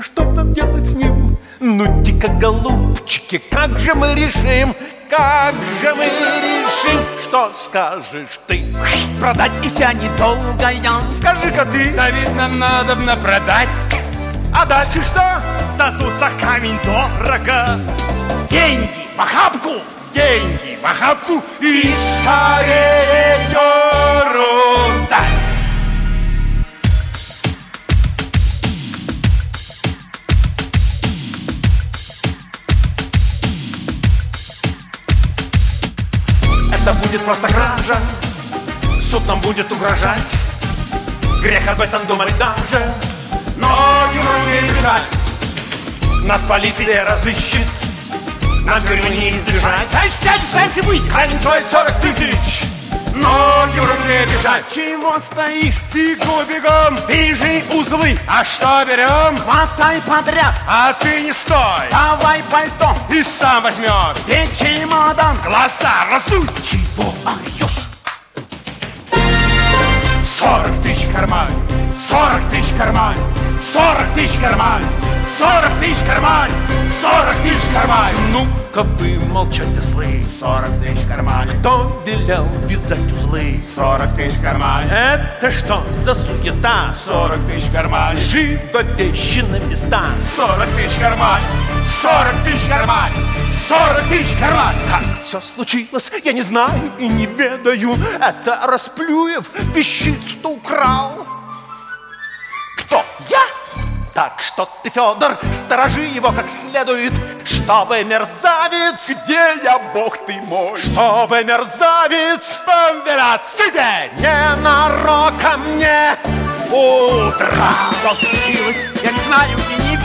что нам делать с ним? Ну-ка, голубчики, как же мы решим? Как же мы решим? Что скажешь ты? Продать и вся недолгая. Скажи-ка ты. Да ведь нам надобно продать. А дальше что? Да тут за камень дорого. Деньги в охапку. Деньги в охапку и скорее ерунда. Это будет просто кража, суд нам будет угрожать. Грех об этом думать даже, но не бежать. Нас полиция разыщет, нам тюрьмы не избежать. Сядь, выйди. Камень стоит 40 тысяч, но не бежать. Чего стоишь? Бегу бегом, Бежи узлы. а что берем? Хватай подряд. А ты не стой, Давай пальто. и сам возьмет. Где чемодан? Глаза разуй. Чего? Ах, ёж. 40 тысяч в кармане, 40 тысяч в кармане, 40 тысяч в кармане, 40 тысяч в кармане, 40 тысяч в кармане. Ну-ка вы молчать, ослы. 40 тысяч в кармане. Кто велел вязать узлы? 40 тысяч в кармане. Это что за суета? 40 тысяч в кармане. Живо вещи на места. 40 тысяч в кармане. 40 тысяч в кармане. 40 тысяч в кармане. Как все случилось, я не знаю и не ведаю. Это Расплюев вещицу-то украл. Кто? Я? Так что ты, Федор, сторожи его как следует, чтобы мерзавец... Где я, бог ты мой? Чтобы мерзавец... Сидеть! Ненароком мне утро. Что случилось? Я не знаю и не